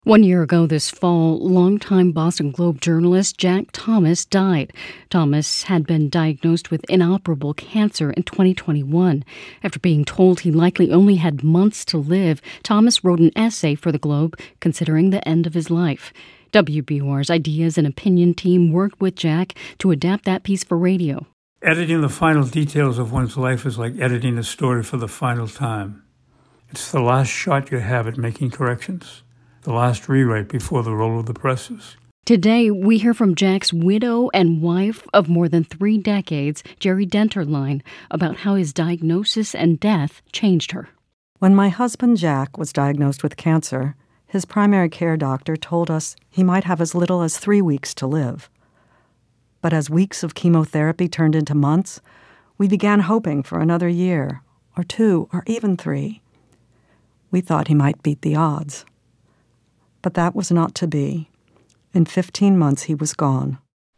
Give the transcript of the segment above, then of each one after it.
1 year ago this fall, longtime Boston Globe journalist Jack Thomas died. Thomas had been diagnosed with inoperable cancer in 2021. After being told he likely only had months to live, Thomas wrote an essay for the Globe considering the end of his life. WBUR's Ideas and Opinion team worked with Jack to adapt that piece for radio. Editing the final details of one's life is like editing a story for the final time. It's the last shot you have at making corrections. The last rewrite before the roll of the presses. Today, we hear from Jack's widow and wife of more than 3 decades, Jerry Denterlein, about how his diagnosis and death changed her. When my husband Jack was diagnosed with cancer, his primary care doctor told us he might have as little as 3 weeks to live. But as weeks of chemotherapy turned into months, we began hoping for another year, or 2, or even 3. We thought he might beat the odds. But that was not to be. In 15 months, he was gone.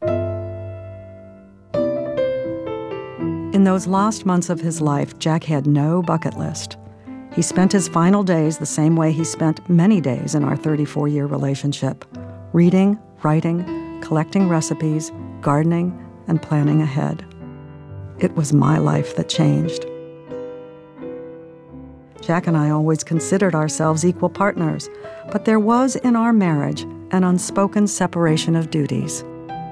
In those last months of his life, Jack had no bucket list. He spent his final days the same way he spent many days in our 34-year relationship, reading, writing, collecting recipes, gardening, and planning ahead. It was my life that changed. Jack and I always considered ourselves equal partners, but there was in our marriage an unspoken separation of duties.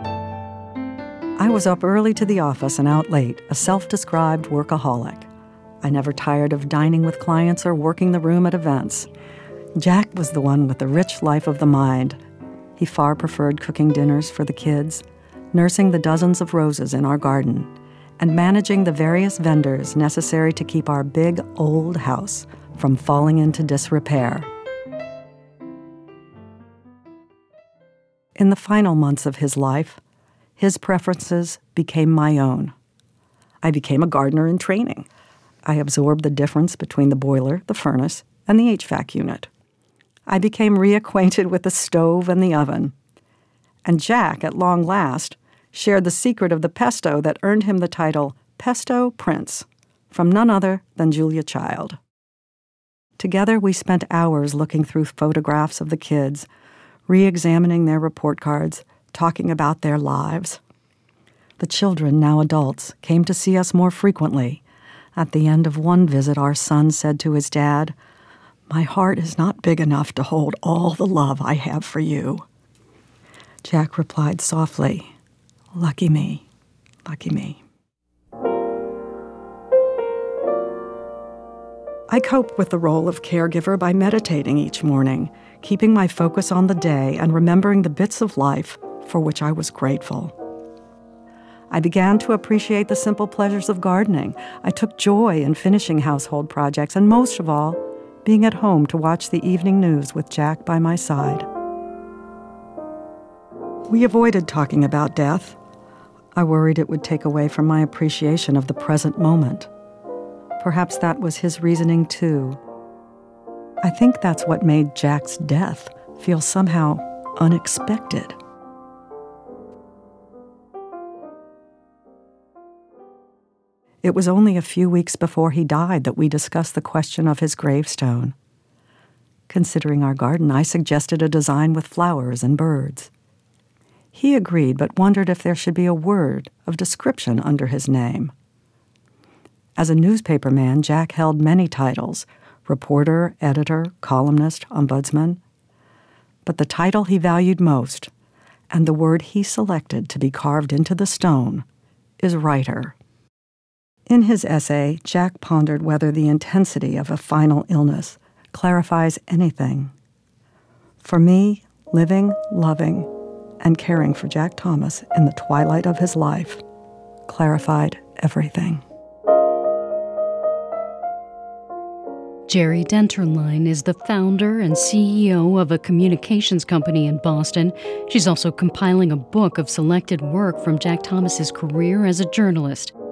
I was up early to the office and out late, a self-described workaholic. I never tired of dining with clients or working the room at events. Jack was the one with the rich life of the mind. He far preferred cooking dinners for the kids, nursing the dozens of roses in our garden, and managing the various vendors necessary to keep our big, old house from falling into disrepair. In the final months of his life, his preferences became my own. I became a gardener in training. I absorbed the difference between the boiler, the furnace, and the HVAC unit. I became reacquainted with the stove and the oven. And Jack, at long last, shared the secret of the pesto that earned him the title Pesto Prince, from none other than Julia Child. Together, we spent hours looking through photographs of the kids, re-examining their report cards, talking about their lives. The children, now adults, came to see us more frequently. At the end of one visit, our son said to his dad, "My heart is not big enough to hold all the love I have for you." Jack replied softly, "Lucky me, lucky me." I cope with the role of caregiver by meditating each morning, keeping my focus on the day and remembering the bits of life for which I was grateful. I began to appreciate the simple pleasures of gardening. I took joy in finishing household projects and, most of all, being at home to watch the evening news with Jack by my side. We avoided talking about death. I worried it would take away from my appreciation of the present moment. Perhaps that was his reasoning, too. I think that's what made Jack's death feel somehow unexpected. It was only a few weeks before he died that we discussed the question of his gravestone. Considering our garden, I suggested a design with flowers and birds. He agreed, but wondered if there should be a word of description under his name. As a newspaperman, Jack held many titles: reporter, editor, columnist, ombudsman. But the title he valued most, and the word he selected to be carved into the stone, is writer. In his essay, Jack pondered whether the intensity of a final illness clarifies anything. For me, living, loving, and caring for Jack Thomas in the twilight of his life clarified everything. Jerry Denterlein is the founder and CEO of a communications company in Boston. She's also compiling a book of selected work from Jack Thomas's career as a journalist.